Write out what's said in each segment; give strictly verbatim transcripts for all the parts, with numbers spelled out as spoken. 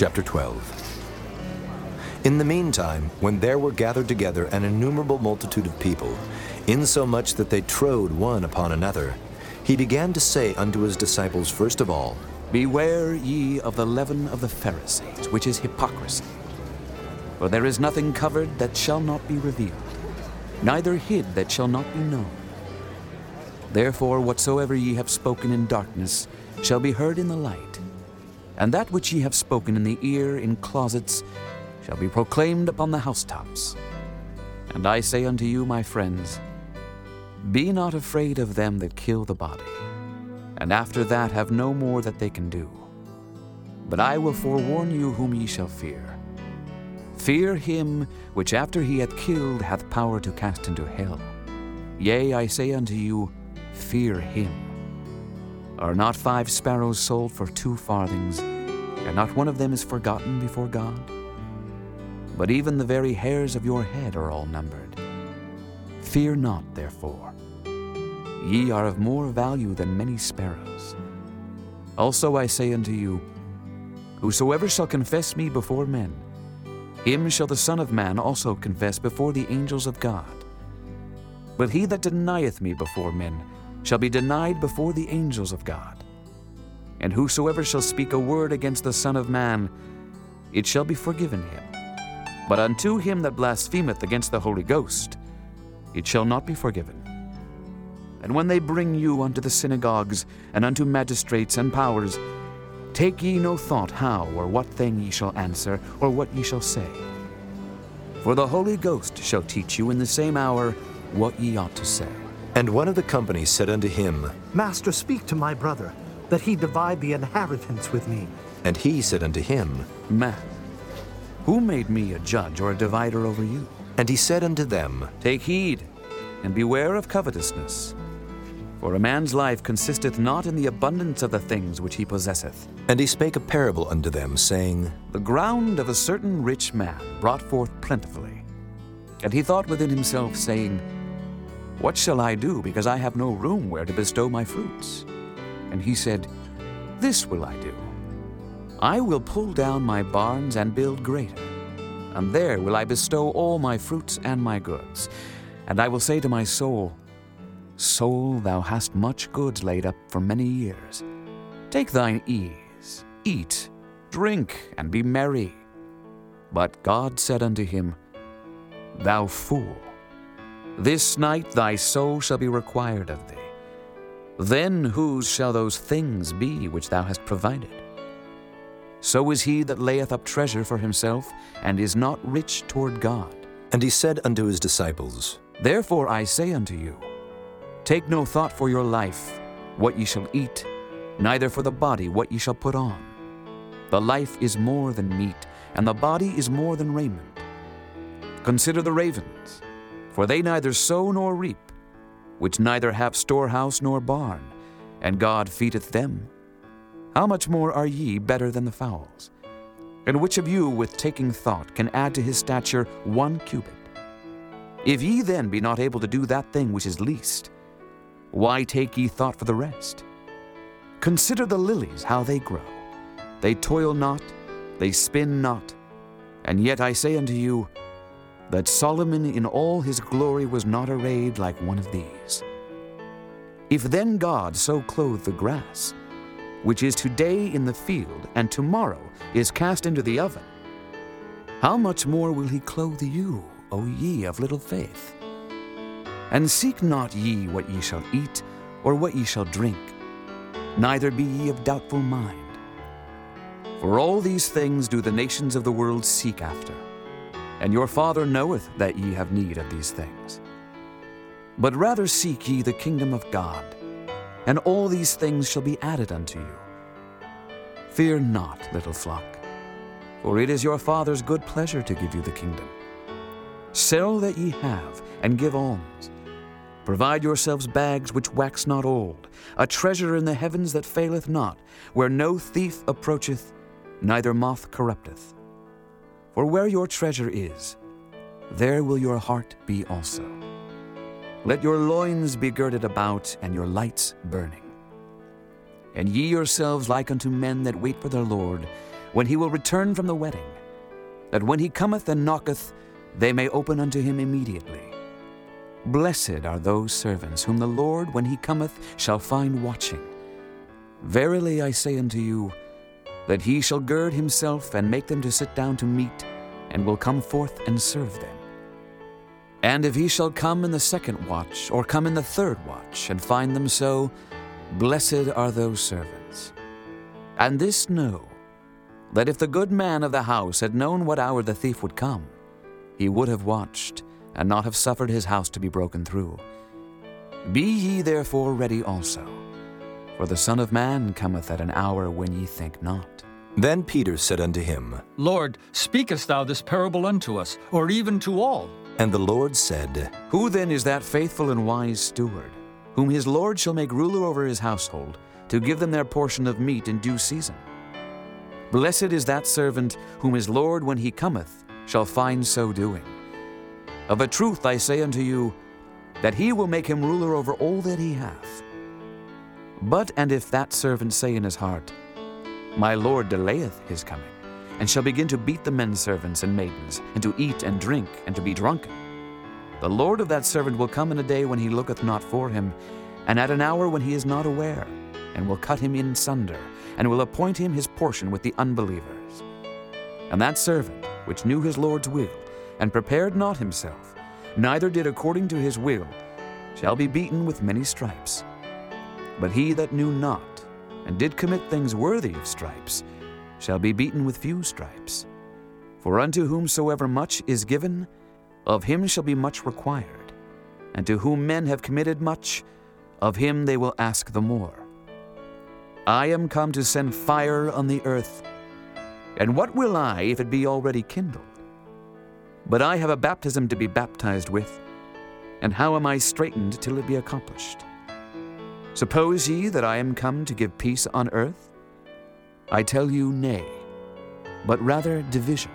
Chapter twelve. In the meantime, when there were gathered together an innumerable multitude of people, insomuch that they trode one upon another, he began to say unto his disciples first of all, Beware ye of the leaven of the Pharisees, which is hypocrisy. For there is nothing covered that shall not be revealed, neither hid that shall not be known. Therefore whatsoever ye have spoken in darkness shall be heard in the light, and that which ye have spoken in the ear in closets shall be proclaimed upon the housetops. And I say unto you, my friends, be not afraid of them that kill the body, and after that have no more that they can do. But I will forewarn you whom ye shall fear. Fear him which after he hath killed hath power to cast into hell. Yea, I say unto you, fear him. Are not five sparrows sold for two farthings, and not one of them is forgotten before God? But even the very hairs of your head are all numbered. Fear not, therefore. Ye are of more value than many sparrows. Also I say unto you, whosoever shall confess me before men, him shall the Son of Man also confess before the angels of God. But he that denieth me before men shall be denied before the angels of God. And whosoever shall speak a word against the Son of Man, it shall be forgiven him. But unto him that blasphemeth against the Holy Ghost, it shall not be forgiven. And when they bring you unto the synagogues, and unto magistrates and powers, take ye no thought how or what thing ye shall answer, or what ye shall say. For the Holy Ghost shall teach you in the same hour what ye ought to say. And one of the company said unto him, Master, speak to my brother, that he divide the inheritance with me. And he said unto him, Man, who made me a judge or a divider over you? And he said unto them, Take heed, and beware of covetousness. For a man's life consisteth not in the abundance of the things which he possesseth. And he spake a parable unto them, saying, The ground of a certain rich man brought forth plentifully. And he thought within himself, saying, What shall I do, because I have no room where to bestow my fruits? And he said, This will I do. I will pull down my barns and build greater, and there will I bestow all my fruits and my goods. And I will say to my soul, Soul, thou hast much goods laid up for many years. Take thine ease, eat, drink, and be merry. But God said unto him, Thou fool, this night thy soul shall be required of thee. Then whose shall those things be which thou hast provided? So is he that layeth up treasure for himself, and is not rich toward God. And he said unto his disciples, Therefore I say unto you, take no thought for your life, what ye shall eat, neither for the body what ye shall put on. The life is more than meat, and the body is more than raiment. Consider the ravens, for they neither sow nor reap, which neither have storehouse nor barn, and God feedeth them. How much more are ye better than the fowls? And which of you with taking thought can add to his stature one cubit? If ye then be not able to do that thing which is least, why take ye thought for the rest? Consider the lilies, how they grow. They toil not, they spin not. And yet I say unto you, that Solomon in all his glory was not arrayed like one of these. If then God so clothe the grass, which is today in the field, and tomorrow is cast into the oven, how much more will he clothe you, O ye of little faith? And seek not ye what ye shall eat, or what ye shall drink, neither be ye of doubtful mind. For all these things do the nations of the world seek after, and your Father knoweth that ye have need of these things. But rather seek ye the kingdom of God, and all these things shall be added unto you. Fear not, little flock, for it is your Father's good pleasure to give you the kingdom. Sell that ye have, and give alms. Provide yourselves bags which wax not old, a treasure in the heavens that faileth not, where no thief approacheth, neither moth corrupteth. For where your treasure is, there will your heart be also. Let your loins be girded about, and your lights burning. And ye yourselves like unto men that wait for their Lord, when he will return from the wedding, that when he cometh and knocketh, they may open unto him immediately. Blessed are those servants whom the Lord, when he cometh, shall find watching. Verily I say unto you, that he shall gird himself and make them to sit down to meat, and will come forth and serve them. And if he shall come in the second watch, or come in the third watch, and find them so, blessed are those servants. And this know, that if the good man of the house had known what hour the thief would come, he would have watched, and not have suffered his house to be broken through. Be ye therefore ready also, for the Son of Man cometh at an hour when ye think not. Then Peter said unto him, Lord, speakest thou this parable unto us, or even to all? And the Lord said, Who then is that faithful and wise steward, whom his Lord shall make ruler over his household, to give them their portion of meat in due season? Blessed is that servant whom his Lord, when he cometh, shall find so doing. Of a truth I say unto you, that he will make him ruler over all that he hath. But and if that servant say in his heart, My Lord delayeth his coming, and shall begin to beat the men servants and maidens, and to eat and drink, and to be drunken, the Lord of that servant will come in a day when he looketh not for him, and at an hour when he is not aware, and will cut him in sunder, and will appoint him his portion with the unbelievers. And that servant, which knew his Lord's will, and prepared not himself, neither did according to his will, shall be beaten with many stripes. But he that knew not, and did commit things worthy of stripes, shall be beaten with few stripes. For unto whomsoever much is given, of him shall be much required. And to whom men have committed much, of him they will ask the more. I am come to send fire on the earth, and what will I if it be already kindled? But I have a baptism to be baptized with, and how am I straitened till it be accomplished? Suppose ye that I am come to give peace on earth? I tell you, nay, but rather division.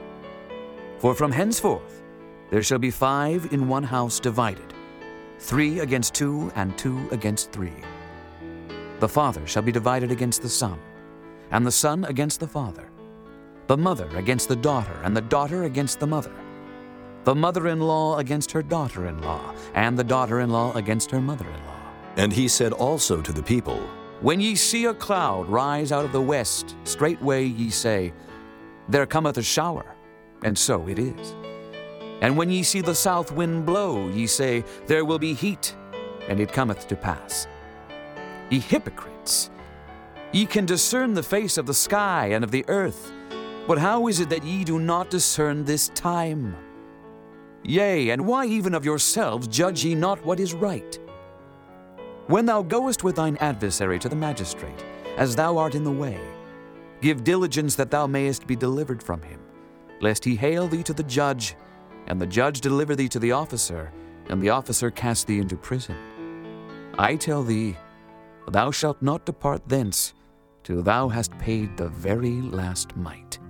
For from henceforth there shall be five in one house divided, three against two, and two against three. The father shall be divided against the son, and the son against the father, the mother against the daughter, and the daughter against the mother, the mother-in-law against her daughter-in-law, and the daughter-in-law against her mother-in-law. And he said also to the people, When ye see a cloud rise out of the west, straightway ye say, There cometh a shower, and so it is. And when ye see the south wind blow, ye say, There will be heat, and it cometh to pass. Ye hypocrites, ye can discern the face of the sky and of the earth, but how is it that ye do not discern this time? Yea, and why even of yourselves judge ye not what is right? When thou goest with thine adversary to the magistrate, as thou art in the way, give diligence that thou mayest be delivered from him, lest he hale thee to the judge, and the judge deliver thee to the officer, and the officer cast thee into prison. I tell thee, thou shalt not depart thence till thou hast paid the very last mite.